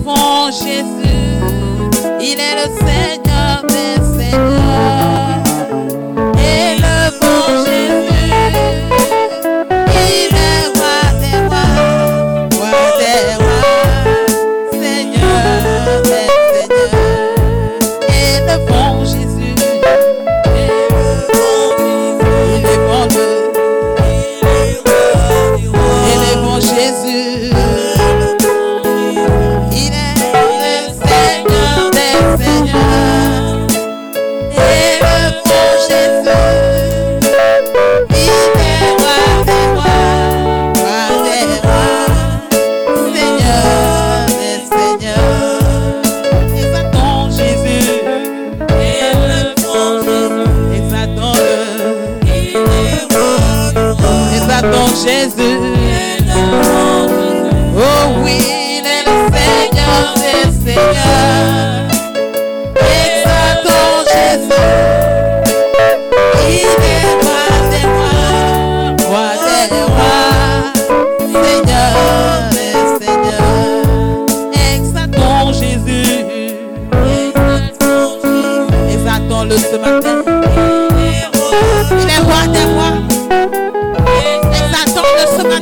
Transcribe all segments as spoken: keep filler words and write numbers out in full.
bon Jésus, il est le Seigneur des Seigneurs. Et le bon Jésus, il est roi des rois, roi des rois, Seigneur des Seigneurs. Et le bon Jésus, et le bon Jésus, il est bon Dieu. Et le bon Jésus, il est le Seigneur des Seigneurs. Et le bon Jésus, il est roi des rois, roi des rois, Seigneur des Seigneurs. Exaltons Jésus, et le bon Jésus, exaltons-le, il est roi des rois, exaltons Jésus. Oh oui, il est le Seigneur des Seigneurs. Exaltons Jésus. Il est roi des rois, roi des rois, Seigneur des Seigneurs. Exaltons Jésus. Exaltons-le ce matin. Il est roi des rois. Exaltons-le ce matin.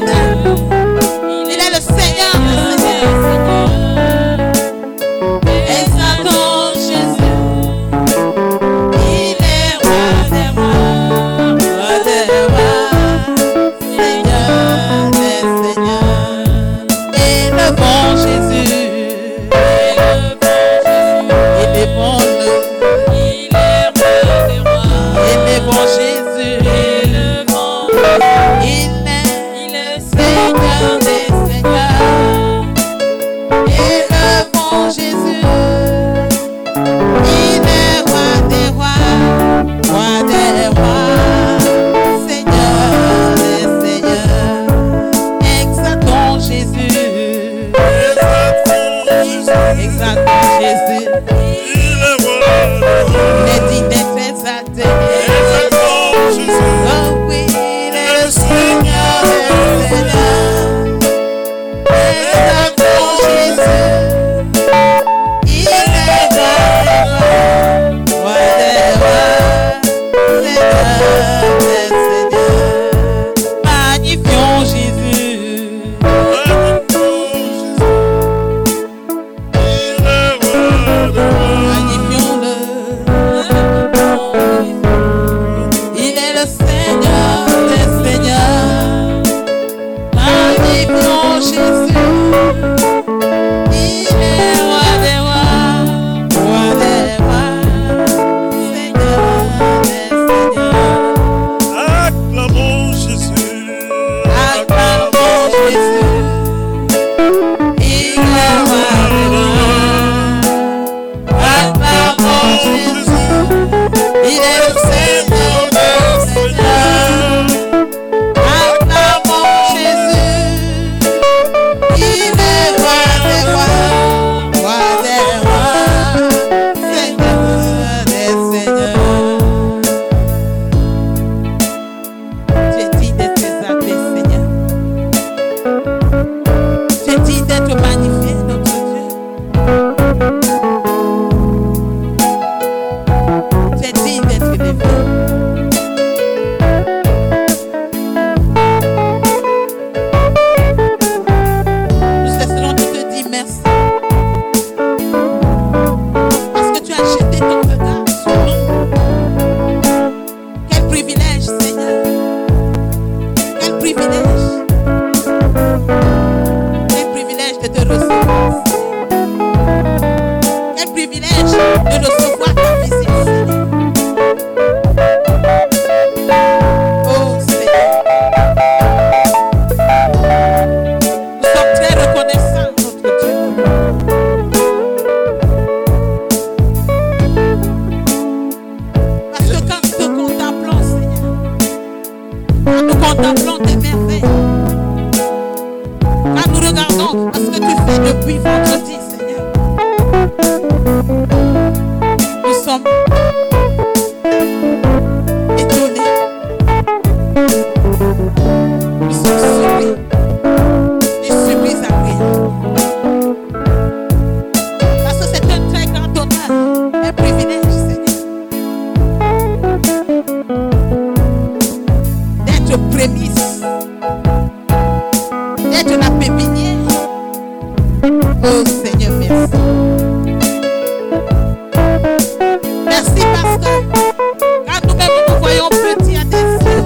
Merci parce que quand nous-mêmes nous voyons petits à tes yeux,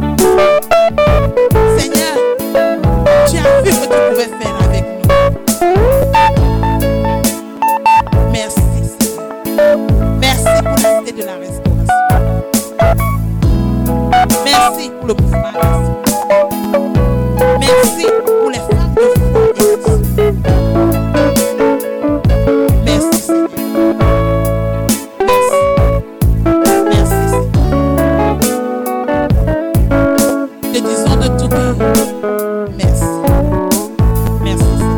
Seigneur, tu as vu ce que tu pouvais faire avec nous. Merci, Seigneur. Merci pour la cité de la restauration. Merci pour le mouvement. Merci pour les femmes de foi. Merci, Seigneur. Merci. Merci, Seigneur. Te disons de tout cœur. Merci. Merci, Seigneur.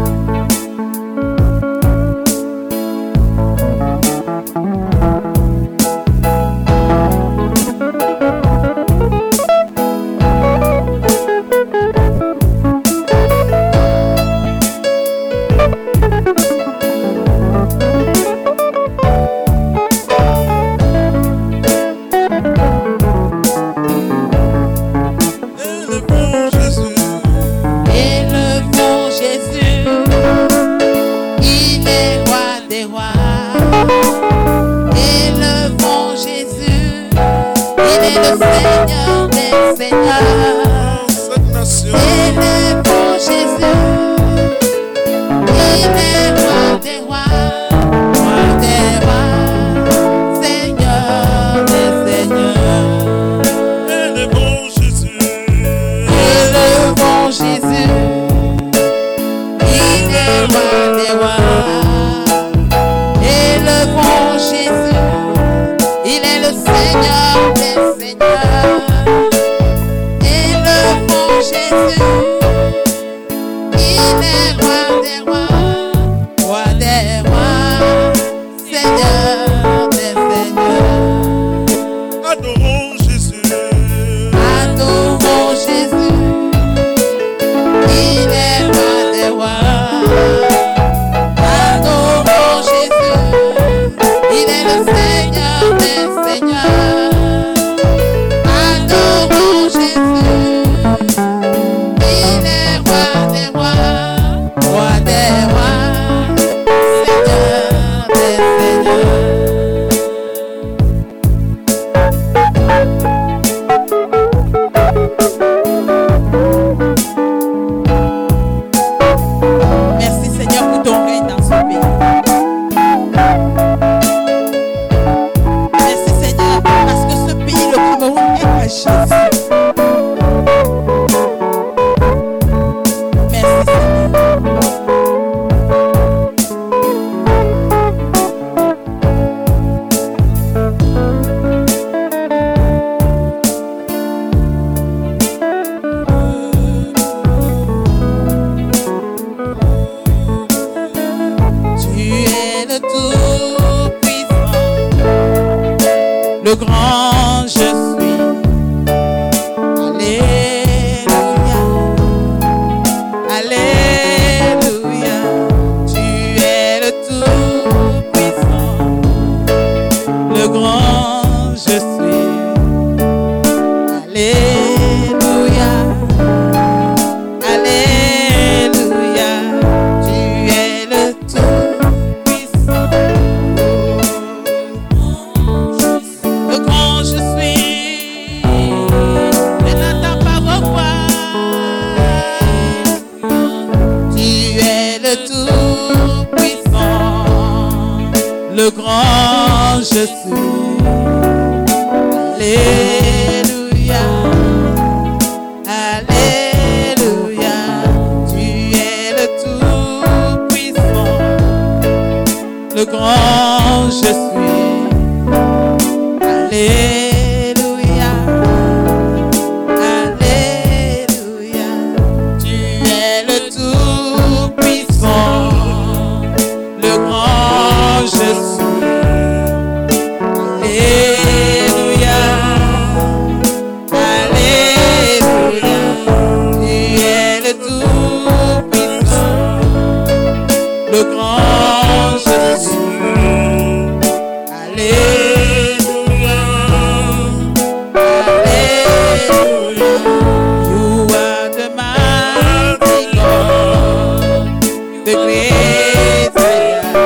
the great I am.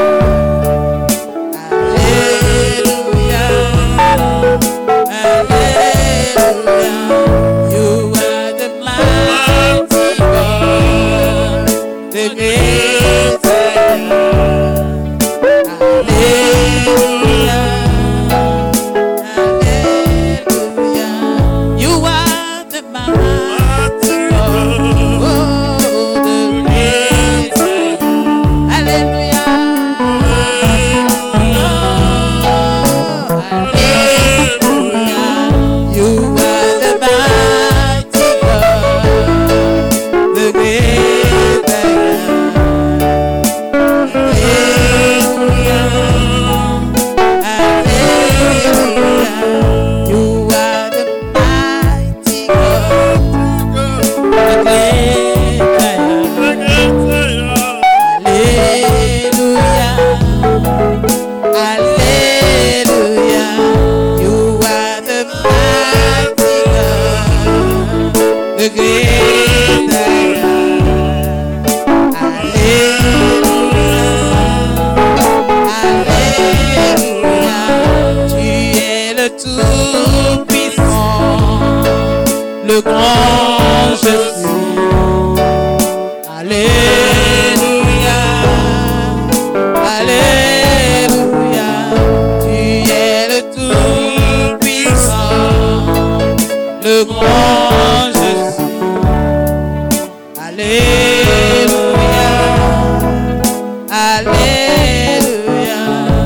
Alléluia.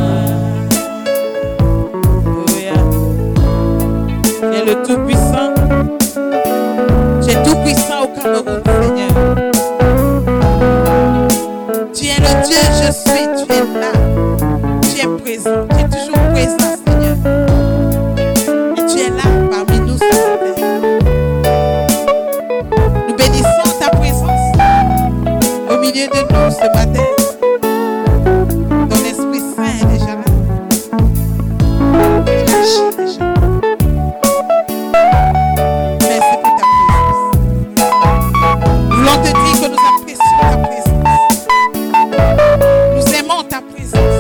Alléluia. Tu es le Tout-Puissant. Tu es Tout-Puissant au Cameroun, Seigneur. Tu es le Dieu, je suis. Tu es là. Tu es présent. Tu es toujours présent, Seigneur. Et tu es là parmi nous ce matin. Nous bénissons ta présence au milieu de nous ce matin. Ton Esprit Saint est déjà là. Il agit déjà. Merci pour ta présence. Nous voulons te dire que nous apprécions ta présence. Nous aimons ta présence.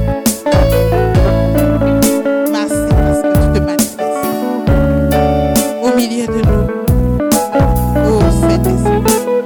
Merci parce que tu te manifestes au milieu de nous. Oh Saint-Esprit.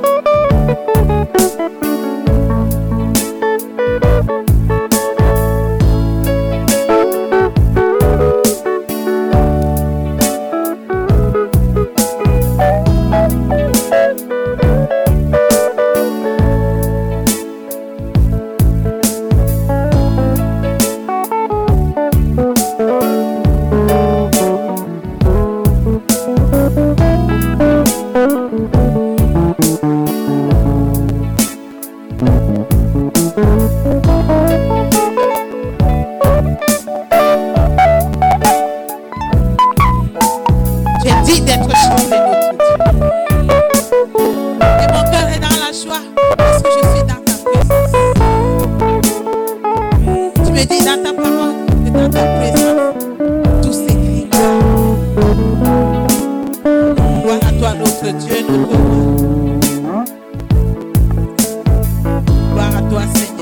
J'ai dit d'être chauffé notre Dieu. Et mon cœur est dans la joie parce que je suis dans ta présence. Tu me dis dans ta parole que dans ta présence, tout s'écrit. Gloire à toi notre Dieu, notre roi. Gloire à toi Seigneur.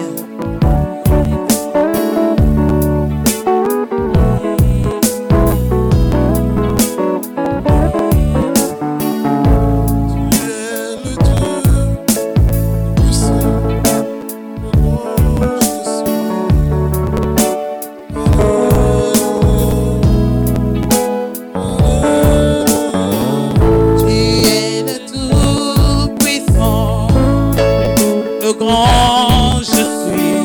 Le grand je suis.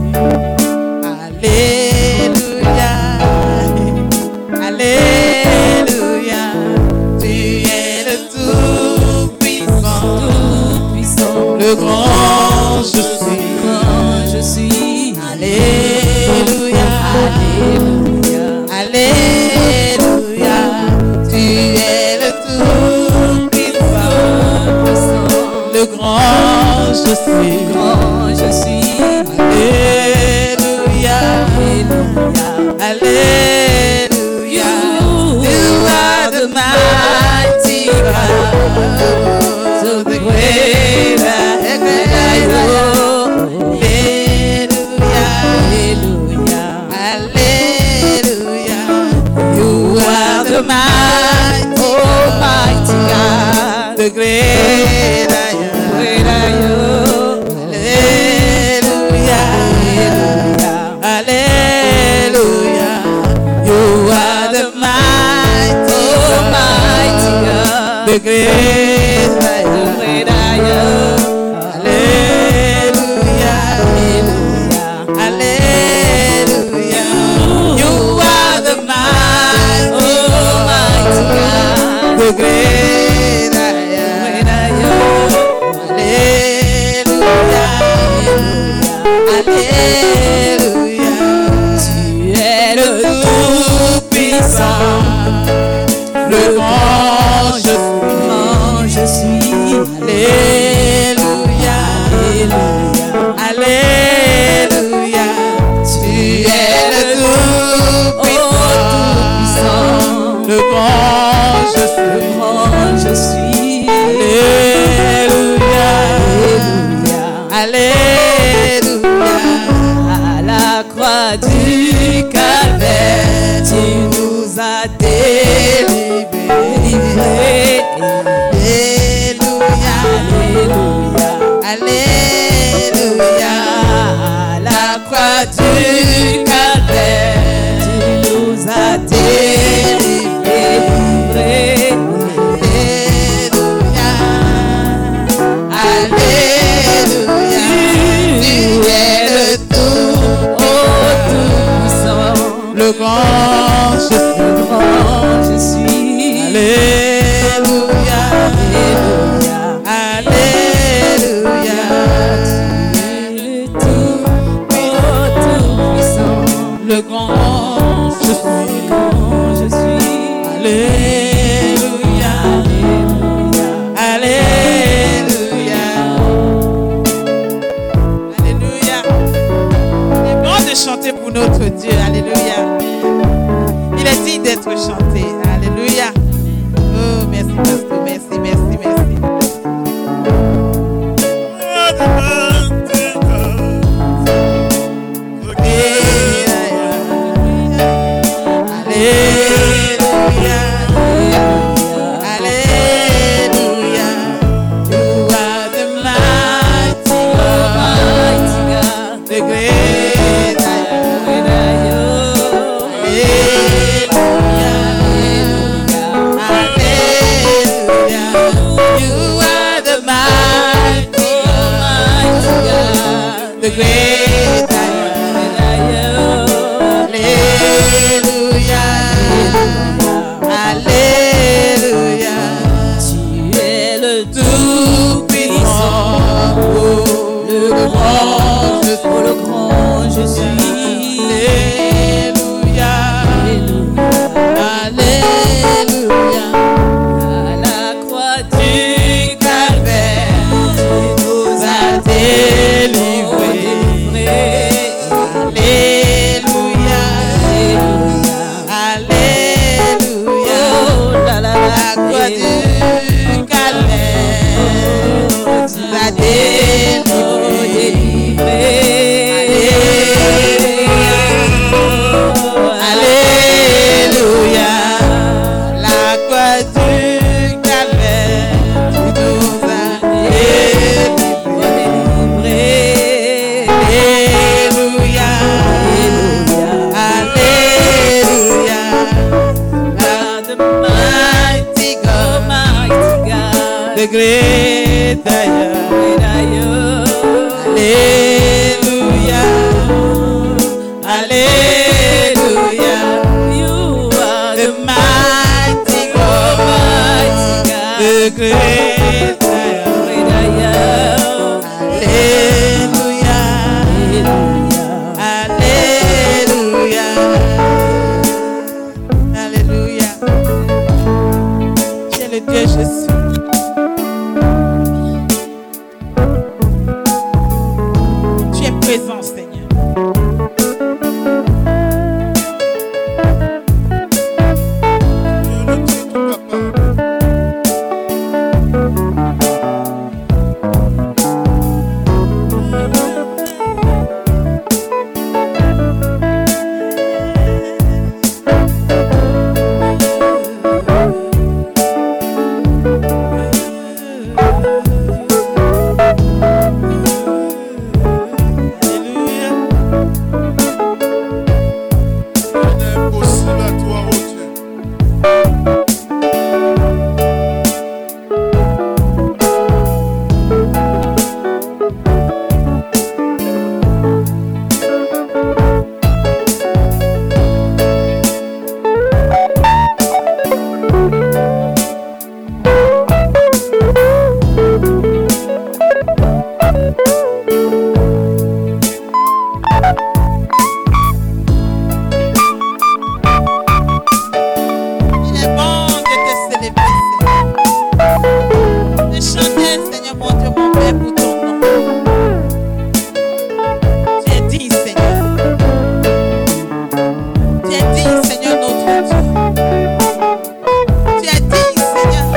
Alléluia. Alléluia. Tu es le Tout-Puissant. Le grand je suis. Je suis. Alléluia. Alléluia. Tu es le Tout-Puissant. Le grand je suis. Grand je suis. Alléluia. Alléluia. You are the mighty God. So the great I am. Alléluia. Alléluia. You are the mighty, almighty God. The great I am. Great I am. Alléluia. Alléluia. You are the mighty, almighty God. The great I am. Great I am. Alléluia. Alléluia. You are the mighty, almighty God. The great I am. Alléluia. Alléluia. Tu es le Tout-Puissant. Le grand je suis. Alléluia. Alléluia. Tu es le Tout-Puissant. Le grand je suis. Alléluia. Alléluia. À la croix du Calvaire, tu nous as délivrés. Alléluia. Alléluia. À la croix du Calvaire, tu nous as délivrés. Alléluia. Alléluia. Tu es le le grand je suis. Je suis. Alléluia. Alléluia. Alléluia. Il est bon de chanter pour notre Dieu. Alléluia. Il est digne d'être chanté. Alléluia. Oh, merci, pasteur. Merci, merci, merci. The great I am. Alléluia. Alléluia. Tu es le Tout puissant. Oh, le grand je suis. Oh, le grand je suis. Alléluia. Alléluia. À la croix du Calvaire, tu nous as délivrés. Alléluia. Alléluia. La croix du Calvaire nous a délivrés. Alléluia. La croix du Calvaire nous a délivrés. Alléluia. Alléluia. The mighty God, Mighty God, the great I am. great I am. Alléluia. Alléluia. You are The the mighty God, mighty God, the great I am. great I am. Alléluia. Alléluia. Alléluia. Tu es le Dieu, je suis. Tu es présent, Seigneur. Alléluia. Impossible à toi, oh Dieu. Il est bon de te célébrer, Seigneur. De chanter, Seigneur, mon Dieu, mon Père, pour ton nom. Tu es digne, Seigneur. Tu es digne, Seigneur, notre Dieu. Tu es digne, Seigneur.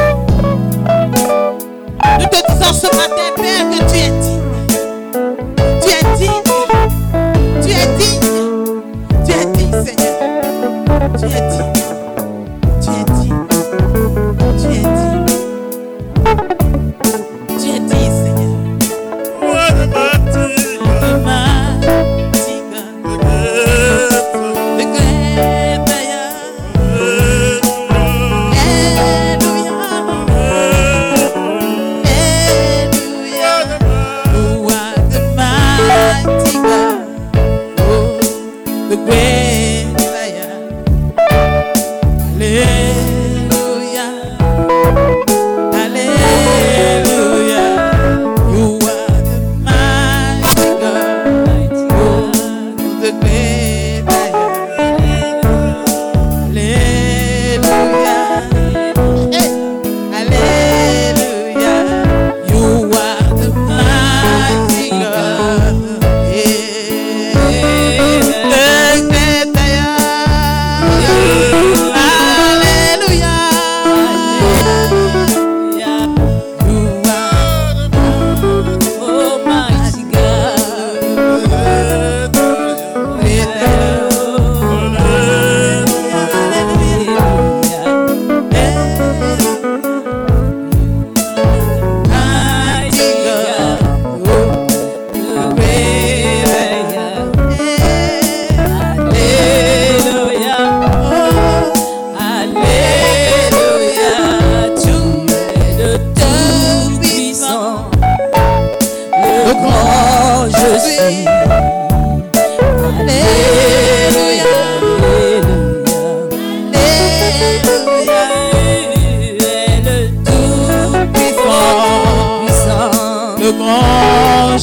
Nous te disons ce matin, Père, que tu es digne. Tu es digne. Tu es digne. Tu es digne, Seigneur. Tu es digne. Tu es digne. Tu es digne. Tu es digne, Seigneur. What a mighty The God, mighty God, the great the great I am. Alléluia. Alléluia. You are the mighty God. Oh, the great I am. Alléluia. Alléluia. You are the mighty God. Mighty God, Oh, the great I am.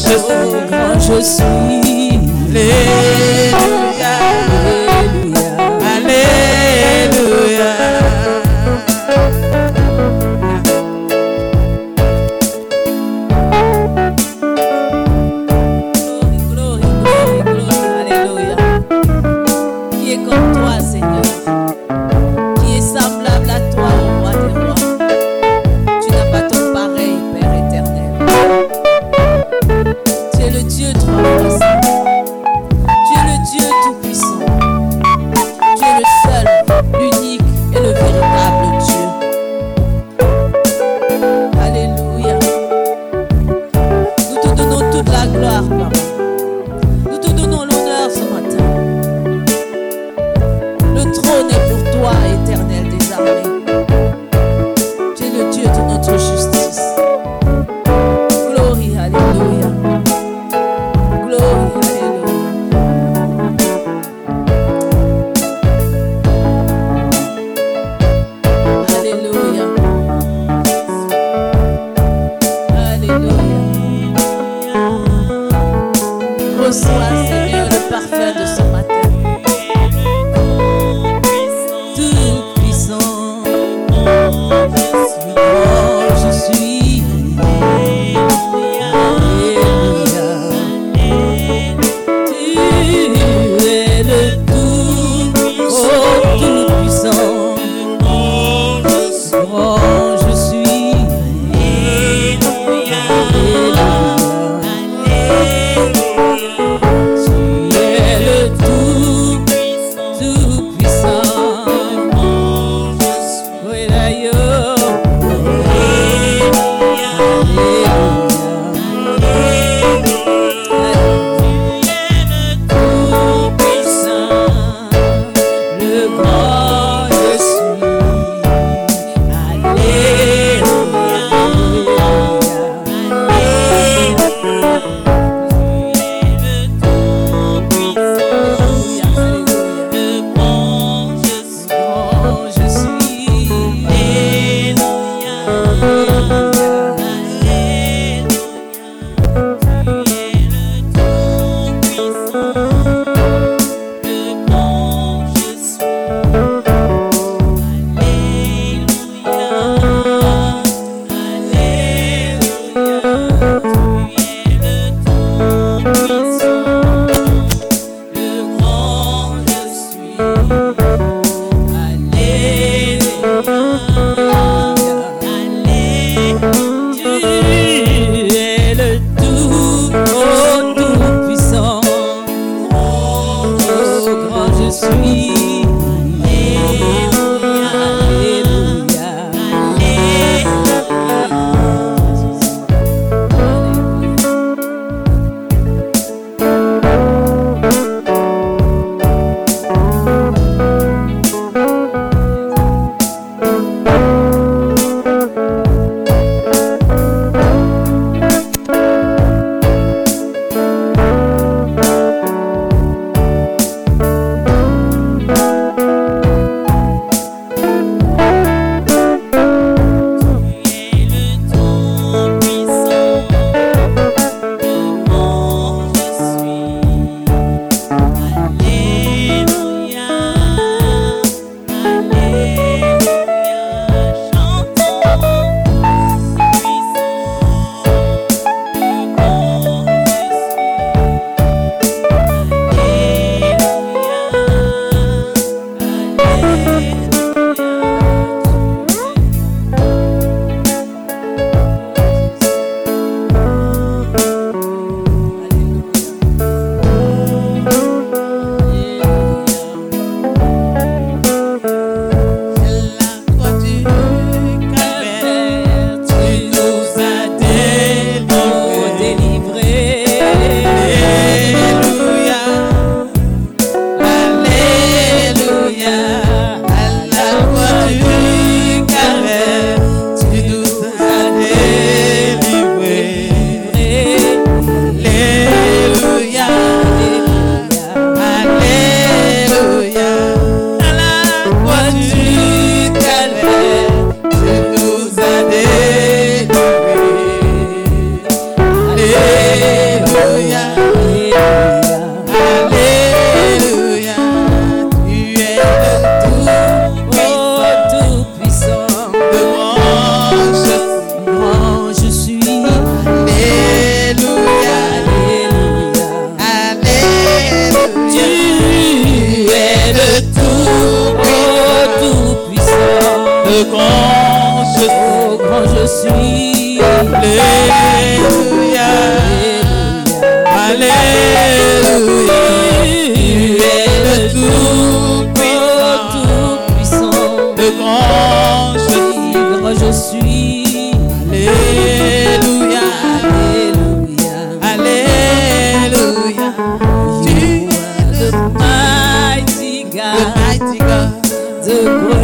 je suis. Grand je suis. Alléluia. Alléluia. Alléluia. Glory, glory, glory, glory. Alléluia. Qui est comme toi, Seigneur? Qui est semblable à toi, ô roi des rois? Tu n'as pas ton pareil, Père éternel. Tu es le Dieu trois fois saint. Tu es le Dieu tout-puissant. Tu es le seul, l'unique et le véritable Dieu. Alléluia. Nous te donnons toute la gloire, Papa. Nous te donnons l'honneur ce matin. Le trône est pour toi, éternel des armées. Tu es le Dieu de notre justice. Glory, alléluia. Glory, alléluia. Alléluia. Alléluia. Reçois, Seigneur, le parfum de ce matin. Tout puissant, oh, je suis. Alléluia. Tu es le tout, oh, tout puissant. Oh, je suis. Alléluia. Tu es le tout, tout puissant. Oui, d'ailleurs. Le grand je suis.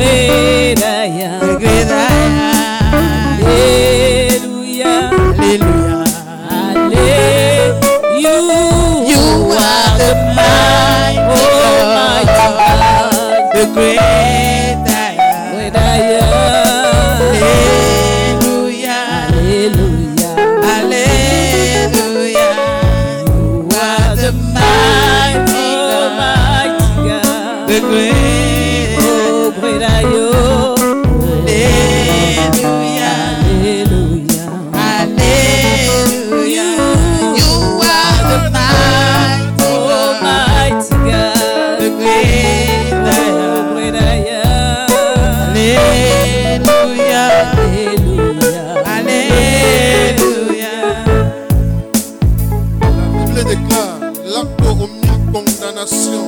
great I am. the great I am. Hallelujah. Hallelujah. Hallelujah. You, You are the mighty Almighty God, God. the great I am. Great I am. Hallelujah. Hallelujah. Hallelujah. You are the mighty God, Almighty God. the great I am. Oh, great I am. Hallelujah. Hallelujah. Hallelujah. You are the mighty God, Almighty God. the great I Oh, am. great I am. Hallelujah. Hallelujah. Alléluia. La Bible déclare l'acte aux mille condamnations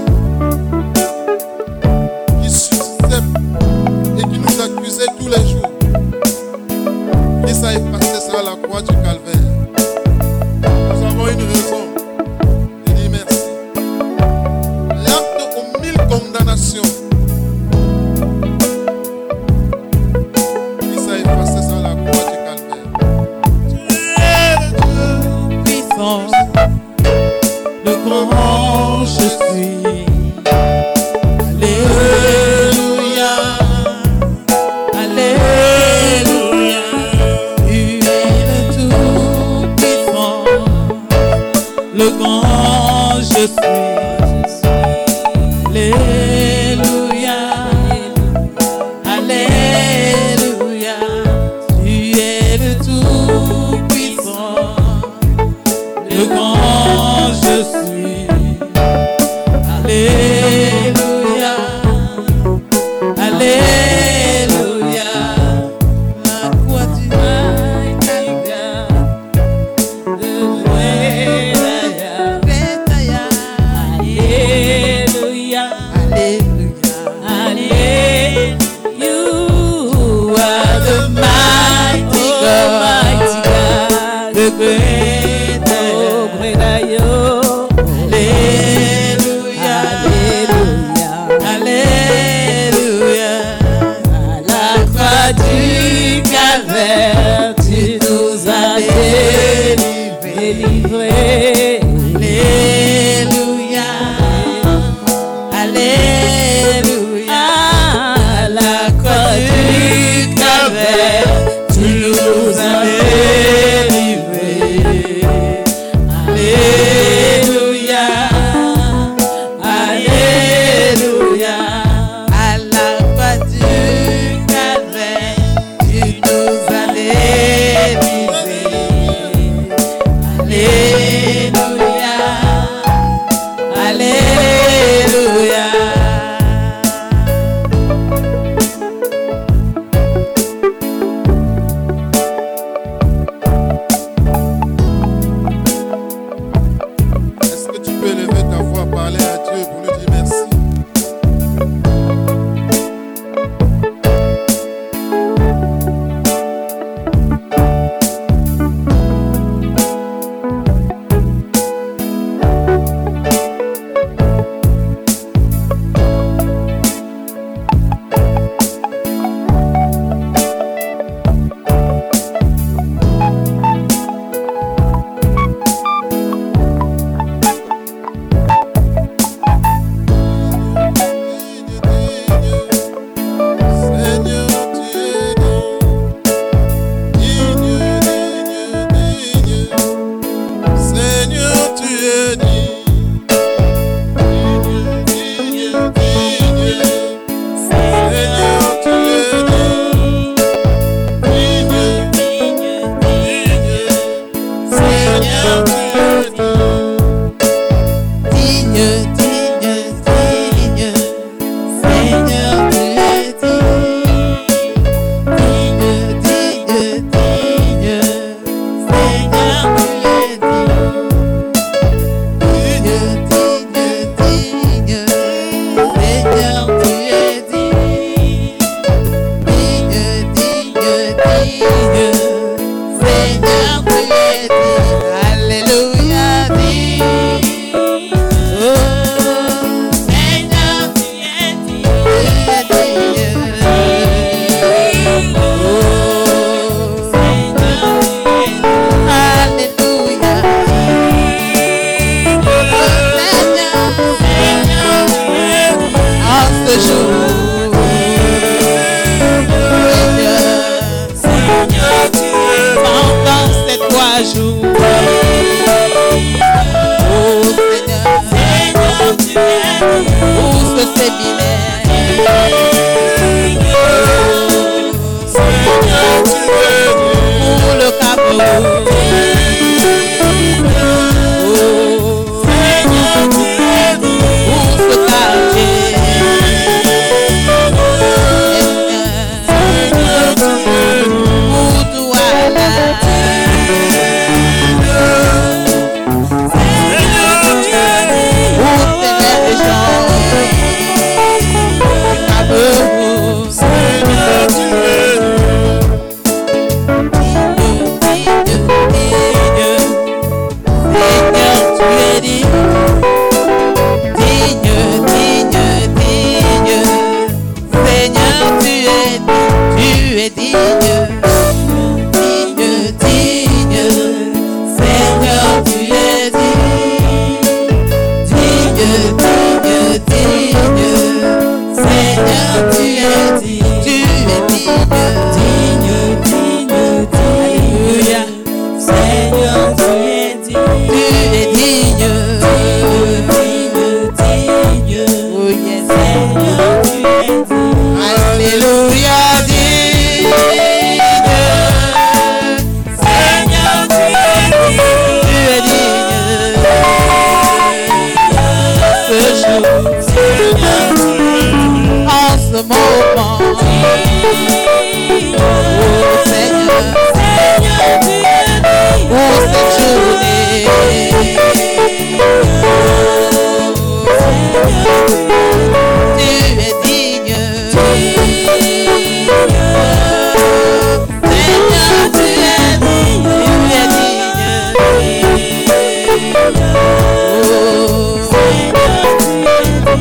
qui succèdent et qui nous accusait tous les jours. Christ a effacé ça à la croix du calvaire. Nous avons une raison de dire merci. L'acte aux mille condamnations. Christ a effacé ça à la croix du calvaire. Tu es le Dieu. Puissant, le grand je suis. Alléluia. Alléluia. Tu es le tout puissant, le grand je suis. Alléluia. Alléluia. Tu es le tout puissant, le grand je suis. Alléluia. Alléluia. La croix du Mighty God. The great I am. great I am. Hallelujah. Alléluia. Hallelujah. You are the mighty Almighty God, God. the great I Oh, am. great I am. Alléluia. Hallelujah. pour ce séminaire. Seigneur, tu es digne. Pour le Cameroun. Seigneur, tu es digne. Pour ce quartier. Seigneur, tu es digne. Pour Douala. Seigneur, tu es digne. Pour ces régions du Cameroun. Seigneur, tu es digne. Seigneur, tu es digne.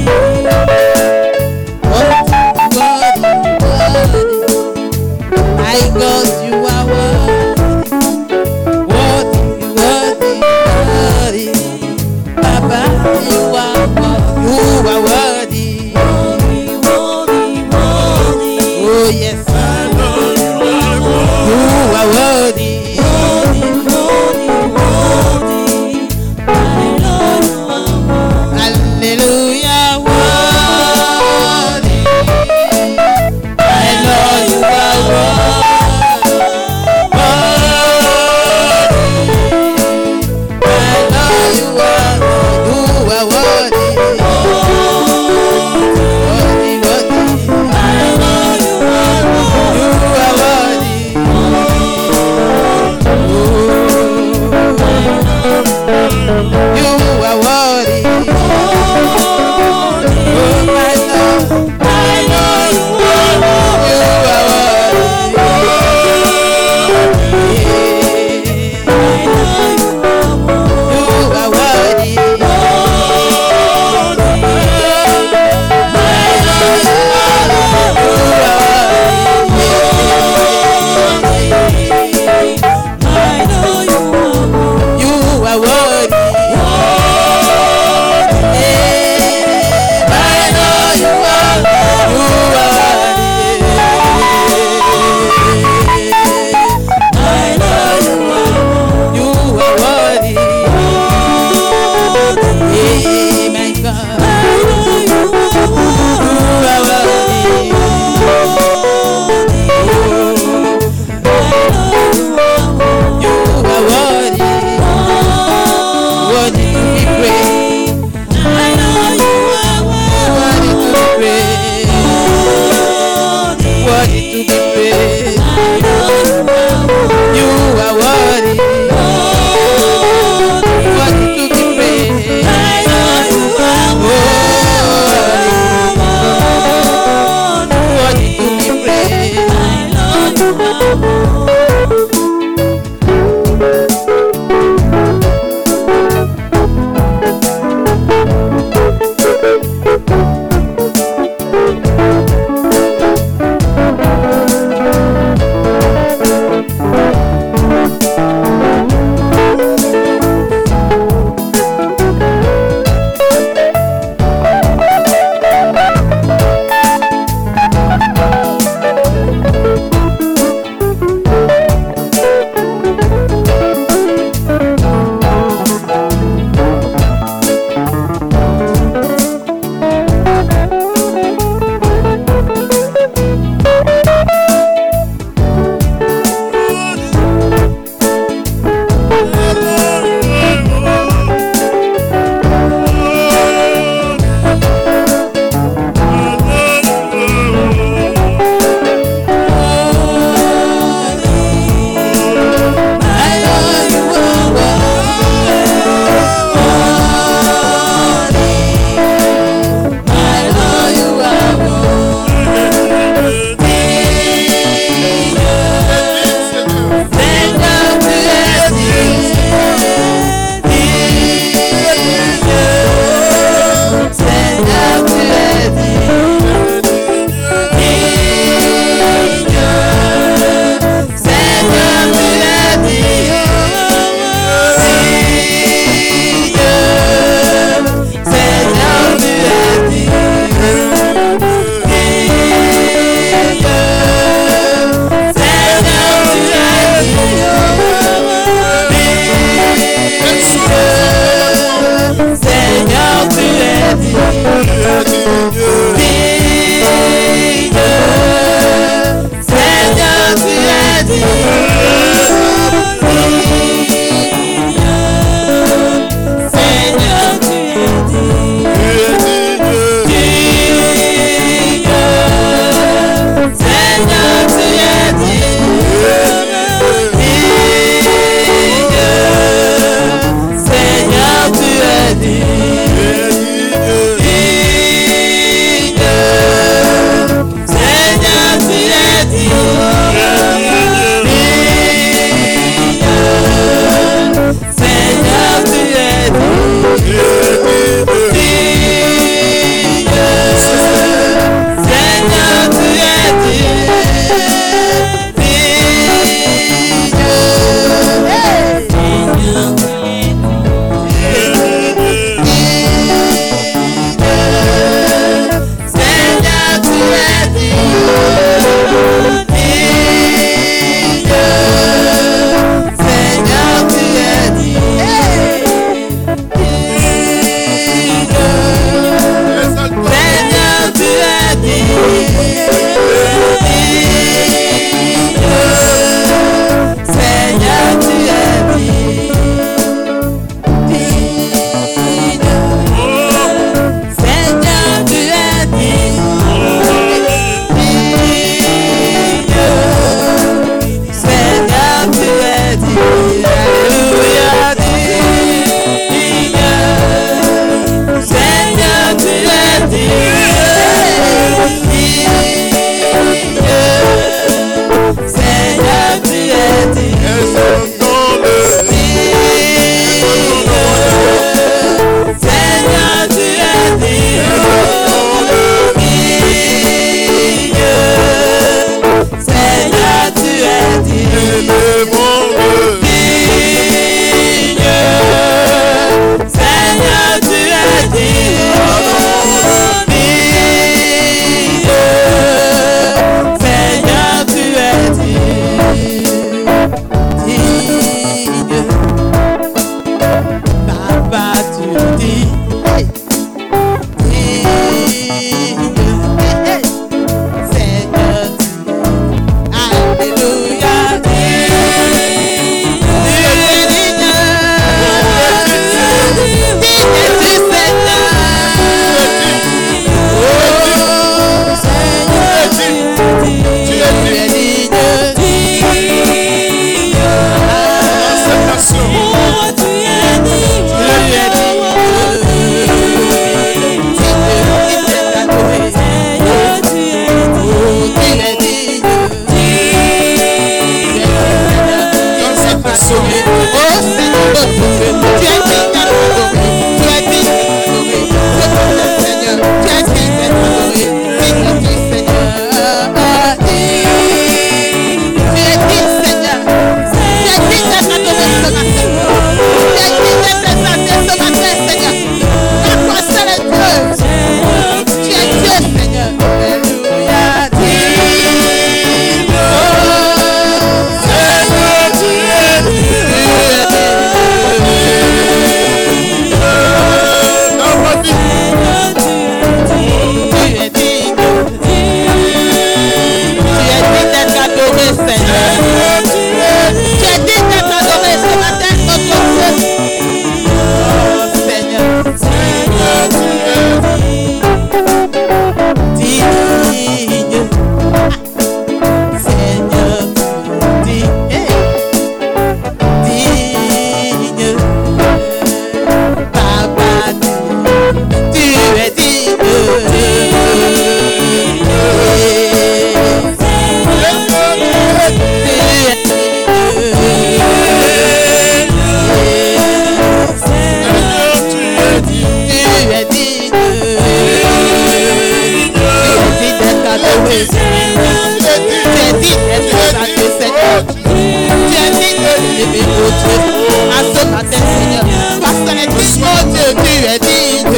digne. Tu es Tu digne. es digne d'être exalté, Seigneur. Tu es digne de l'élever, oh Dieu. À ce matin, Seigneur. Parce qu'elle est digne, oh Dieu, tu es digne.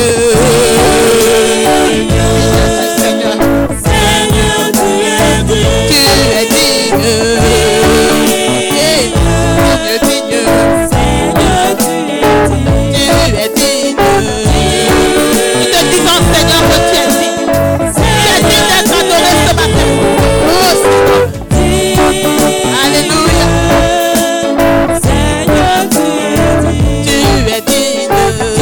Seigneur, tu es digne. Eh, digne, digne. Tu es digne. Nous te disons, Seigneur, que tu es digne. Tu es digne d'être adoré ce matin. Oh, Seigneur. Alléluia. Tu es digne.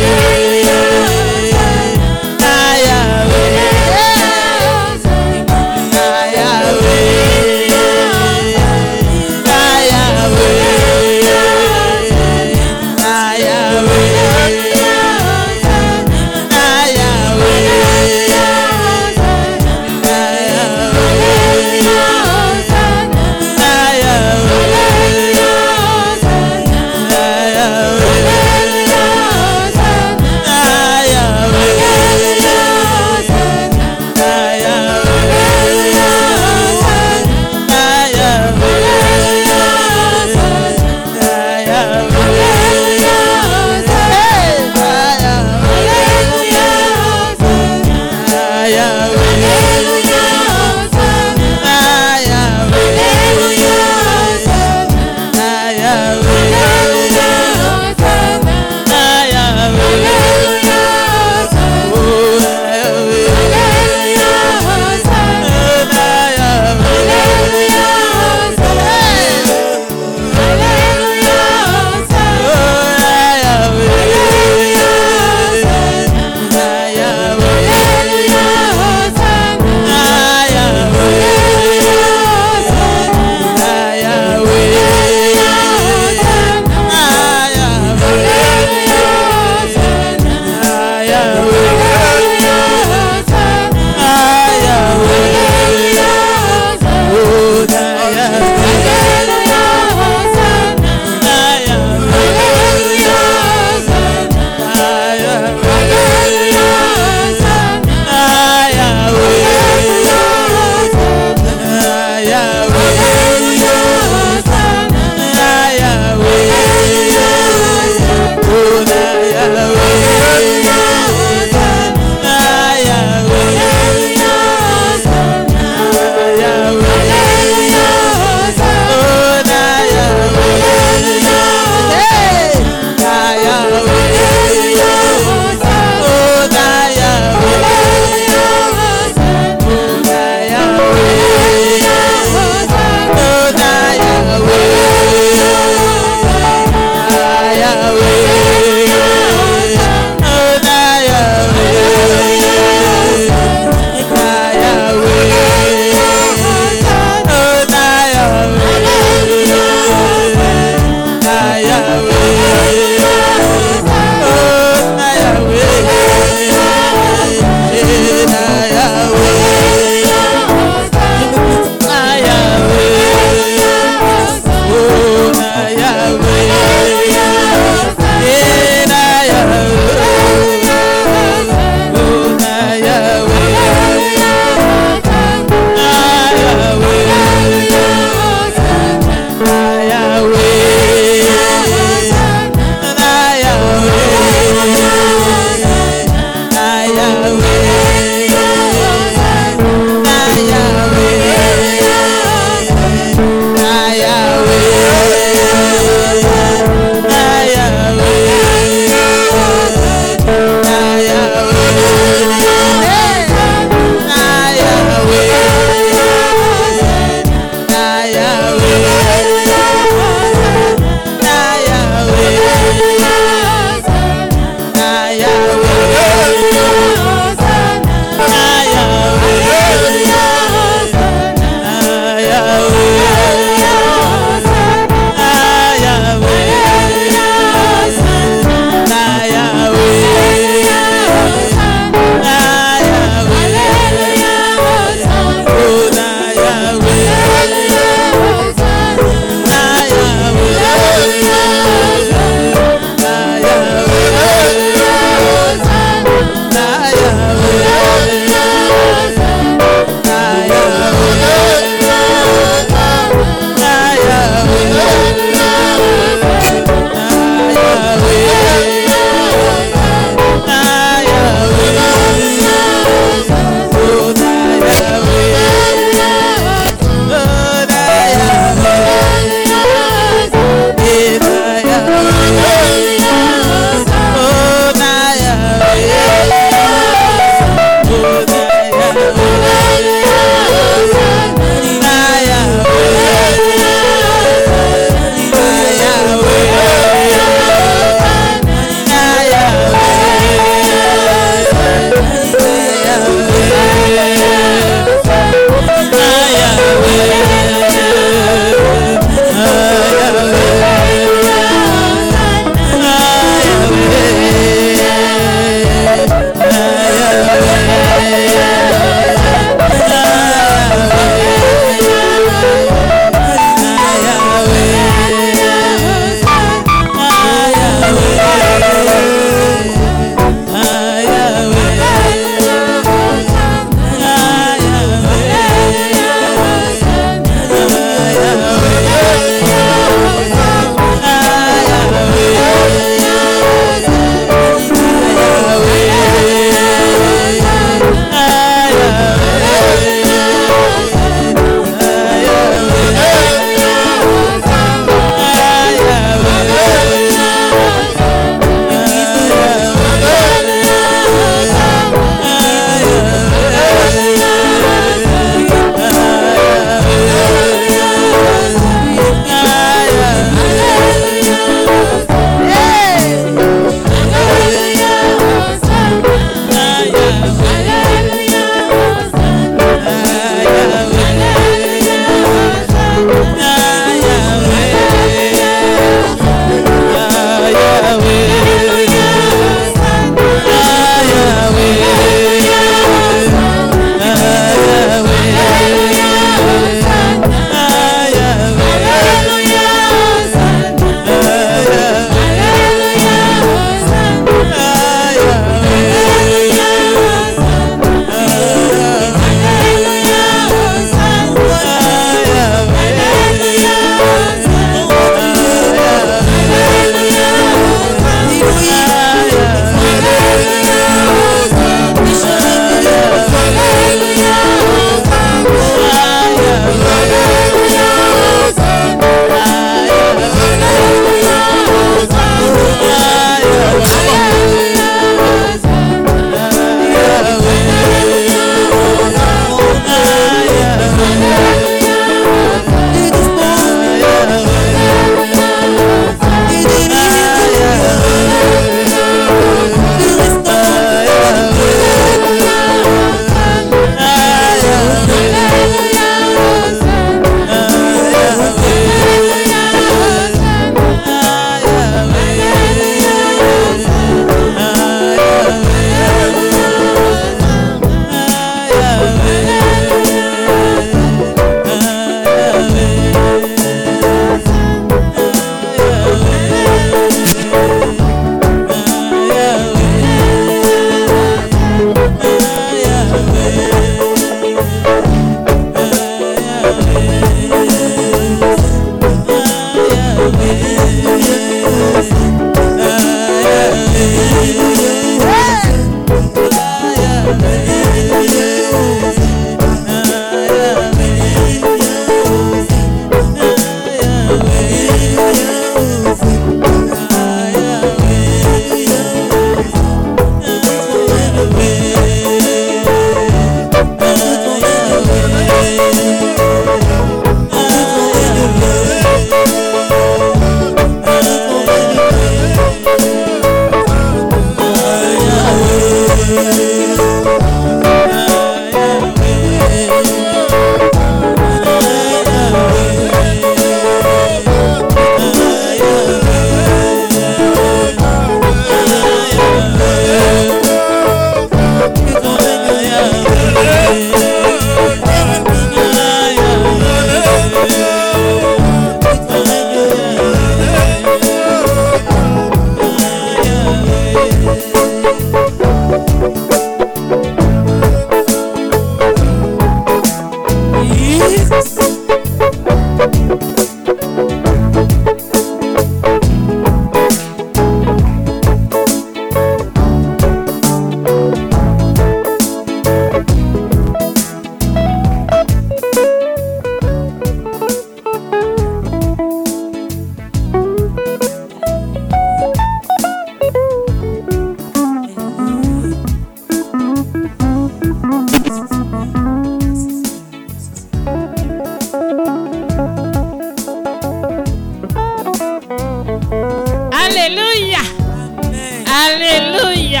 Alléluia. Alléluia.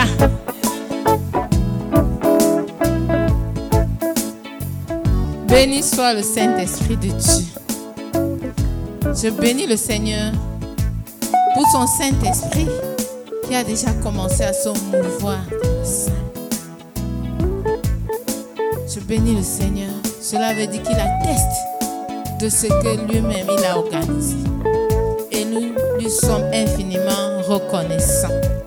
Béni soit le Saint-Esprit de Dieu. Je bénis le Seigneur pour son Saint-Esprit qui a déjà commencé à se mouvoir dans le sein. Je bénis le Seigneur. Cela veut dire qu'il atteste de ce que lui-même il a organisé. Et nous lui sommes infiniment reconnaissants.